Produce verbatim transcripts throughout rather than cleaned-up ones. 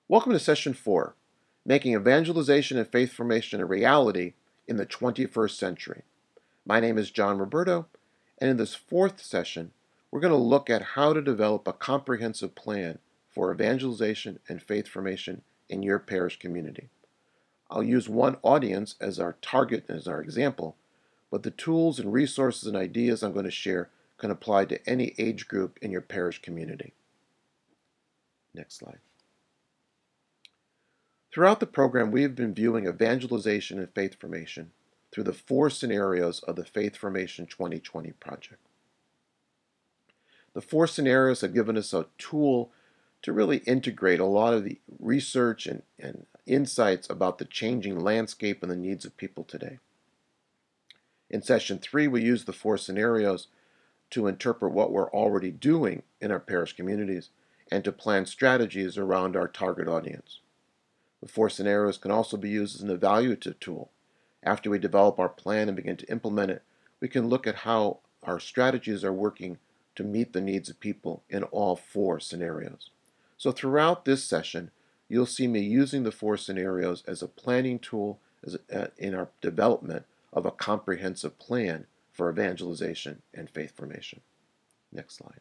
Welcome to Session four, Making Evangelization and Faith Formation a Reality in the twenty-first Century. My name is John Roberto, and in this fourth session, we're going to look at how to develop a comprehensive plan for evangelization and faith formation in your parish community. I'll use one audience as our target, as our example, but the tools and resources and ideas I'm going to share can apply to any age group in your parish community. Next slide. Throughout the program, we have been viewing evangelization and faith formation through the four scenarios of the Faith Formation twenty twenty project. The four scenarios have given us a tool to really integrate a lot of the research and, and insights about the changing landscape and the needs of people today. In Session three, we used the four scenarios to interpret what we're already doing in our parish communities and to plan strategies around our target audience. The four scenarios can also be used as an evaluative tool. After we develop our plan and begin to implement it, we can look at how our strategies are working to meet the needs of people in all four scenarios. So throughout this session, you'll see me using the four scenarios as a planning tool as a, uh, in our development of a comprehensive plan for evangelization and faith formation. Next slide.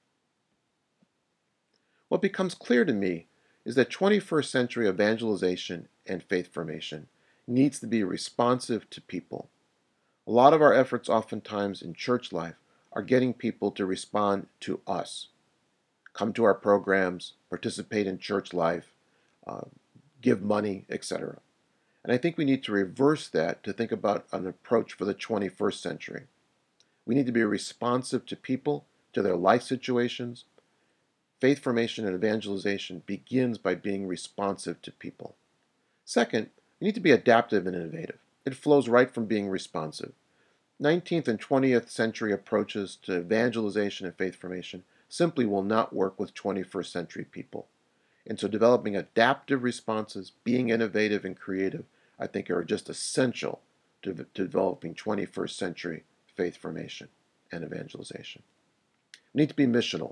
What becomes clear to me is that twenty-first century evangelization and faith formation needs to be responsive to people. A lot of our efforts oftentimes in church life are getting people to respond to us. Come to our programs, participate in church life, uh, give money, et cetera. And I think we need to reverse that to think about an approach for the twenty-first century. We need to be responsive to people, to their life situations. Faith formation and evangelization begins by being responsive to people. Second, we need to be adaptive and innovative. It flows right from being responsive. nineteenth and twentieth century approaches to evangelization and faith formation simply will not work with twenty-first century people. And so developing adaptive responses, being innovative and creative, I think are just essential to, to developing twenty-first century faith formation and evangelization. We need to be missional.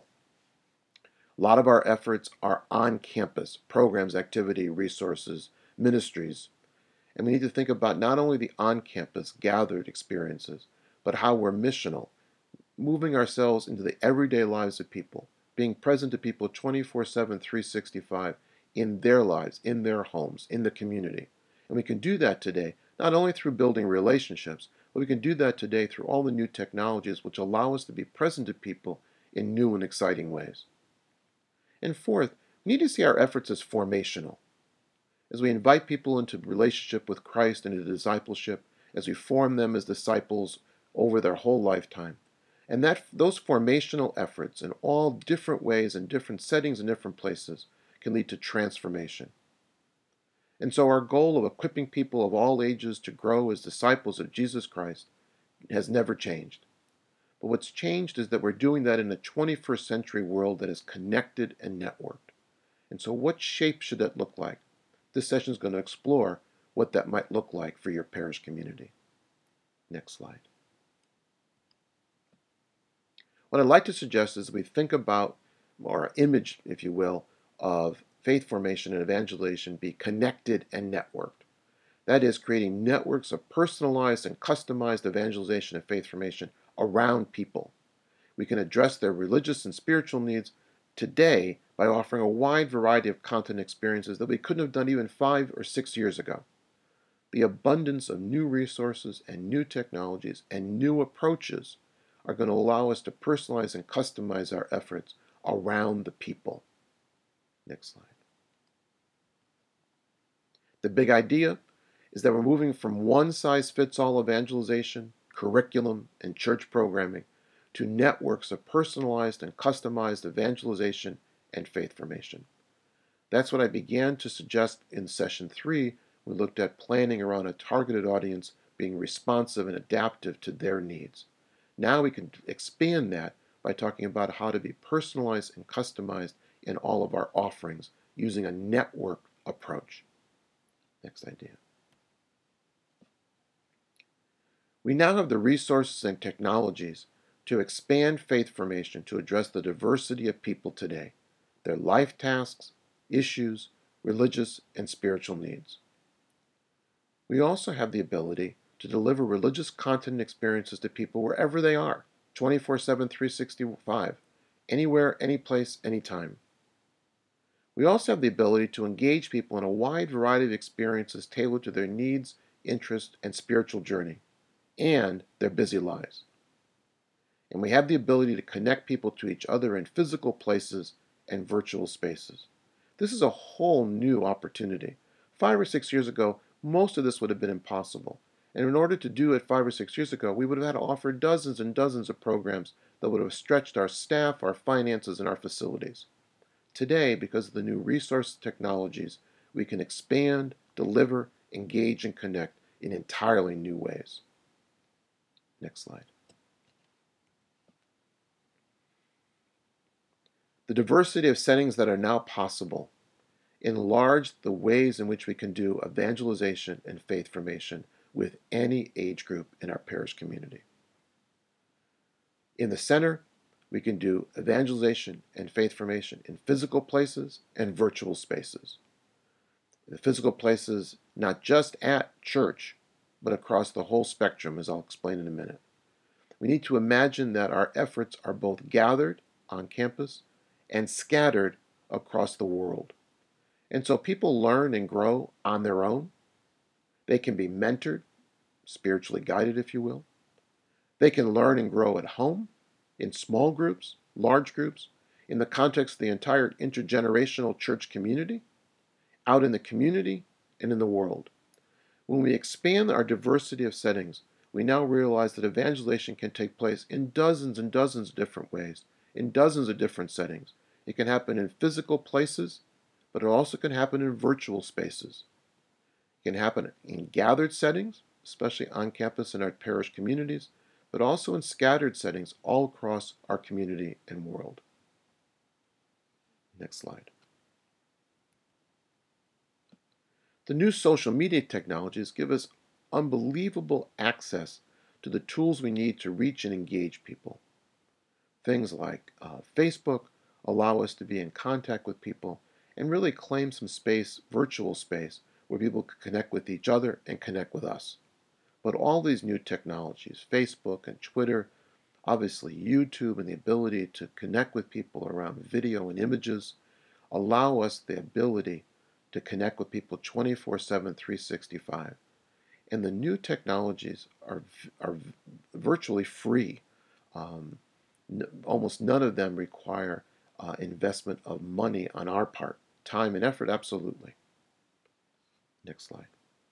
A lot of our efforts are on campus, programs, activity, resources, ministries. And we need to think about not only the on-campus gathered experiences, but how we're missional, moving ourselves into the everyday lives of people, being present to people twenty-four seven, three sixty-five in their lives, in their homes, in the community. And we can do that today, not only through building relationships, but we can do that today through all the new technologies which allow us to be present to people in new and exciting ways. And fourth, we need to see our efforts as formational. As we invite people into relationship with Christ and into discipleship, as we form them as disciples over their whole lifetime. And that those formational efforts in all different ways and different settings and different places can lead to transformation. And so our goal of equipping people of all ages to grow as disciples of Jesus Christ has never changed. But what's changed is that we're doing that in a twenty-first century world that is connected and networked. And so what shape should that look like? This session is going to explore what that might look like for your parish community. Next slide. What I'd like to suggest is we think about, or image, if you will, of faith formation and evangelization be connected and networked. That is, creating networks of personalized and customized evangelization and faith formation around people. We can address their religious and spiritual needs today by offering a wide variety of content experiences that we couldn't have done even five or six years ago. The abundance of new resources and new technologies and new approaches are going to allow us to personalize and customize our efforts around the people. Next slide. The big idea is that we're moving from one-size-fits-all evangelization, curriculum, and church programming to networks of personalized and customized evangelization and faith formation. That's what I began to suggest in session three. We looked at planning around a targeted audience being responsive and adaptive to their needs. Now we can expand that by talking about how to be personalized and customized in all of our offerings using a network approach. Next idea. We now have the resources and technologies to expand faith formation to address the diversity of people today, their life tasks, issues, religious and spiritual needs. We also have the ability to deliver religious content and experiences to people wherever they are, twenty-four seven, three sixty-five, anywhere, anyplace, anytime. We also have the ability to engage people in a wide variety of experiences tailored to their needs, interests, and spiritual journey, and their busy lives. And we have the ability to connect people to each other in physical places and virtual spaces. This is a whole new opportunity. Five or six years ago, most of this would have been impossible. And in order to do it five or six years ago, we would have had to offer dozens and dozens of programs that would have stretched our staff, our finances, and our facilities. Today, because of the new resource technologies, we can expand, deliver, engage, and connect in entirely new ways. Next slide. The diversity of settings that are now possible enlarge the ways in which we can do evangelization and faith formation with any age group in our parish community. In the center, we can do evangelization and faith formation in physical places and virtual spaces. The physical places, not just at church, but across the whole spectrum, as I'll explain in a minute. We need to imagine that our efforts are both gathered on campus and scattered across the world. And so people learn and grow on their own. They can be mentored, spiritually guided, if you will. They can learn and grow at home, in small groups, large groups, in the context of the entire intergenerational church community, out in the community, and in the world. When we expand our diversity of settings, we now realize that evangelization can take place in dozens and dozens of different ways, in dozens of different settings. It can happen in physical places, but it also can happen in virtual spaces. It can happen in gathered settings, especially on campus in our parish communities, but also in scattered settings all across our community and world. Next slide. The new social media technologies give us unbelievable access to the tools we need to reach and engage people. Things like uh, Facebook allow us to be in contact with people and really claim some space, virtual space, where people can connect with each other and connect with us. But all these new technologies, Facebook and Twitter, obviously YouTube and the ability to connect with people around video and images, allow us the ability to connect with people twenty-four seven, three sixty-five. And the new technologies are, are virtually free. Um, n- almost none of them require uh, investment of money on our part. Time and effort, absolutely. Next slide.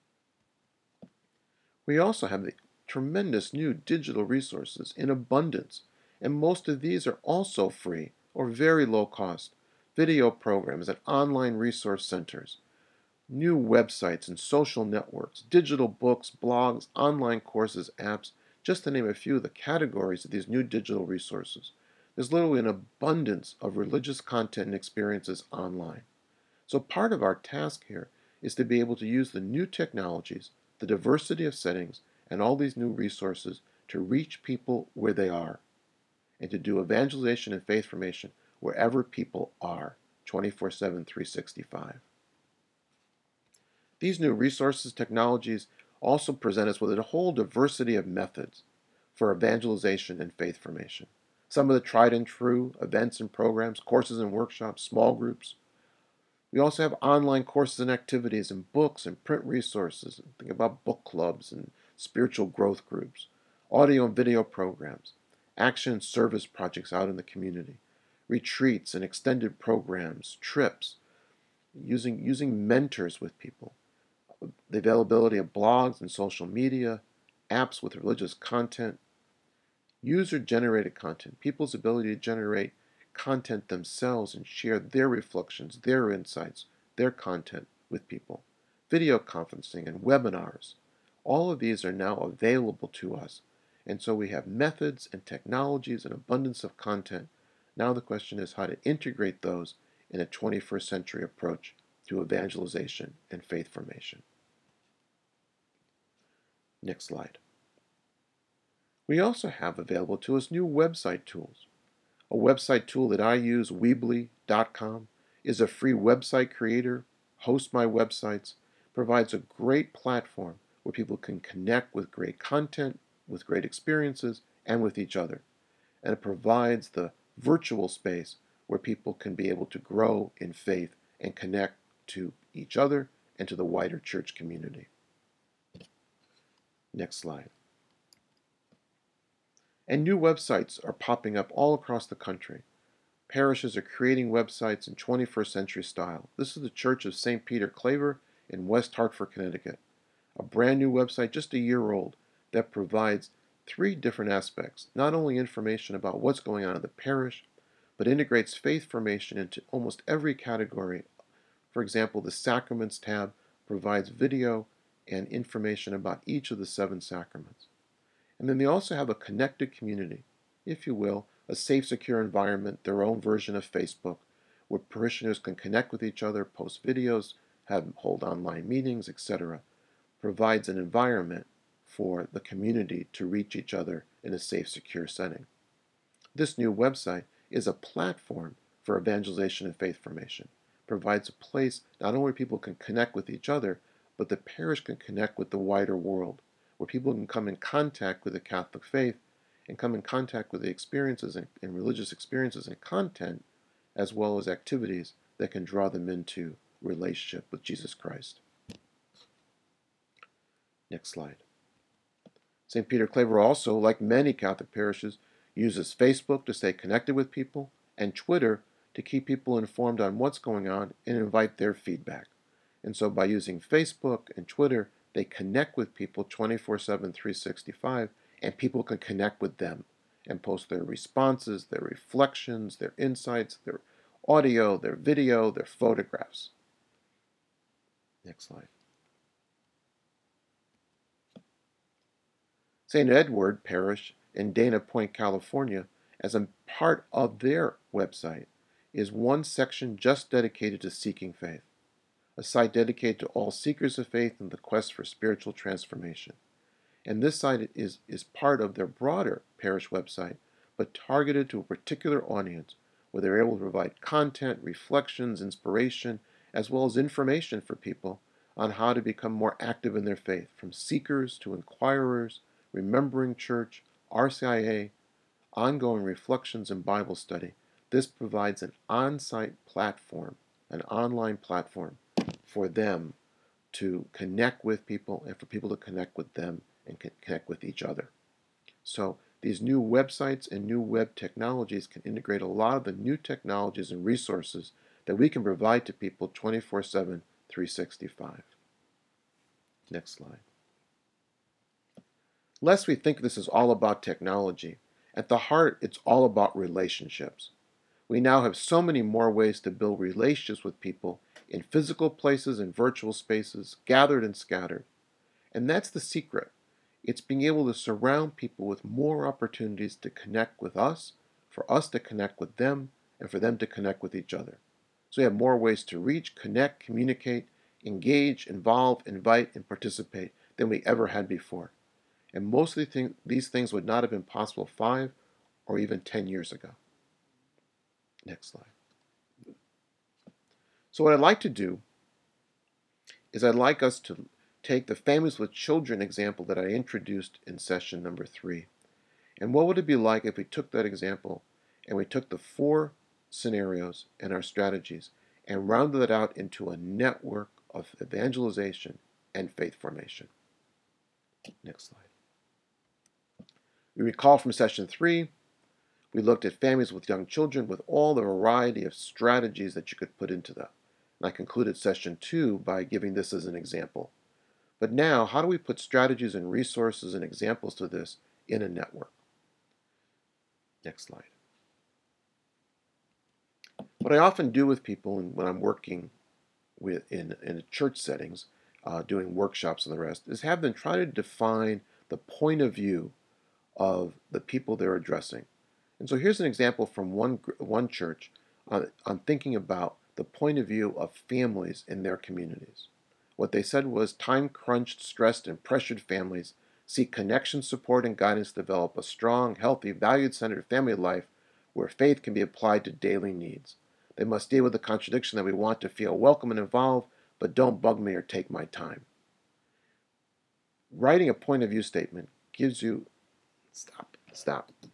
We also have the tremendous new digital resources in abundance, and most of these are also free or very low cost. Video programs and online resource centers, new websites and social networks, digital books, blogs, online courses, apps, just to name a few of the categories of these new digital resources. There's literally an abundance of religious content and experiences online. So part of our task here is to be able to use the new technologies, the diversity of settings, and all these new resources to reach people where they are, and to do evangelization and faith formation wherever people are, twenty-four seven, three sixty-five. These new resources, technologies, also present us with a whole diversity of methods for evangelization and faith formation. Some of the tried and true events and programs, courses and workshops, small groups. We also have online courses and activities and books and print resources. Think about book clubs and spiritual growth groups, audio and video programs, action and service projects out in the community, retreats and extended programs, trips, using, using mentors with people, the availability of blogs and social media, apps with religious content, user-generated content, people's ability to generate content themselves and share their reflections, their insights, their content with people, video conferencing and webinars. All of these are now available to us. And so we have methods and technologies and abundance of content. Now the question is how to integrate those in a twenty-first century approach to evangelization and faith formation. Next slide. We also have available to us new website tools. A website tool that I use, Weebly dot com, is a free website creator, host my websites, provides a great platform where people can connect with great content, with great experiences, and with each other. And it provides the virtual space where people can be able to grow in faith and connect to each other and to the wider church community. Next slide. And new websites are popping up all across the country. Parishes are creating websites in twenty-first century style. This is the Church of Saint Peter Claver in West Hartford, Connecticut. A brand new website, just a year old, that provides three different aspects. Not only information about what's going on in the parish, but integrates faith formation into almost every category. For example, the Sacraments tab provides video and information about each of the seven sacraments. And then they also have a connected community, if you will, a safe, secure environment, their own version of Facebook, where parishioners can connect with each other, post videos, have hold online meetings, et cetera. Provides an environment for the community to reach each other in a safe, secure setting. This new website is a platform for evangelization and faith formation. Provides a place not only where people can connect with each other, but the parish can connect with the wider world, where people can come in contact with the Catholic faith and come in contact with the experiences and, and religious experiences and content, as well as activities that can draw them into relationship with Jesus Christ. Next slide. Saint Peter Claver also, like many Catholic parishes, uses Facebook to stay connected with people and Twitter to keep people informed on what's going on and invite their feedback. And so by using Facebook and Twitter, they connect with people twenty-four seven, three sixty-five, and people can connect with them and post their responses, their reflections, their insights, their audio, their video, their photographs. Next slide. Saint Edward Parish in Dana Point, California, as a part of their website, is one section just dedicated to seeking faith, a site dedicated to all seekers of faith in the quest for spiritual transformation. And this site is, is part of their broader parish website, but targeted to a particular audience, where they're able to provide content, reflections, inspiration, as well as information for people on how to become more active in their faith, from seekers to inquirers, remembering church, R C I A, ongoing reflections and Bible study. This provides an on-site platform, an online platform for them to connect with people and for people to connect with them and connect with each other. So these new websites and new web technologies can integrate a lot of the new technologies and resources that we can provide to people twenty-four seven, three sixty-five. Next slide. Lest we think this is all about technology, at the heart it's all about relationships. We now have so many more ways to build relationships with people in physical places and virtual spaces, gathered and scattered. And that's the secret. It's being able to surround people with more opportunities to connect with us, for us to connect with them, and for them to connect with each other. So we have more ways to reach, connect, communicate, engage, involve, invite, and participate than we ever had before. And most of the thing, these things would not have been possible five or even ten years ago. Next slide. So what I'd like to do is I'd like us to take the families with children example that I introduced in session number three. And what would it be like if we took that example and we took the four scenarios and our strategies and rounded it out into a network of evangelization and faith formation? Next slide. We recall from session three, we looked at families with young children with all the variety of strategies that you could put into them. And I concluded session two by giving this as an example. But now, how do we put strategies and resources and examples to this in a network? Next slide. What I often do with people when I'm working with in, in church settings, uh, doing workshops and the rest, is have them try to define the point of view of the people they're addressing. And so here's an example from one, one church on, on thinking about the point of view of families in their communities. What they said was time-crunched, stressed, and pressured families seek connection, support, and guidance to develop a strong, healthy, valued-centered family life where faith can be applied to daily needs. They must deal with the contradiction that we want to feel welcome and involved, but don't bug me or take my time. Writing a point of view statement gives you, stop, stop.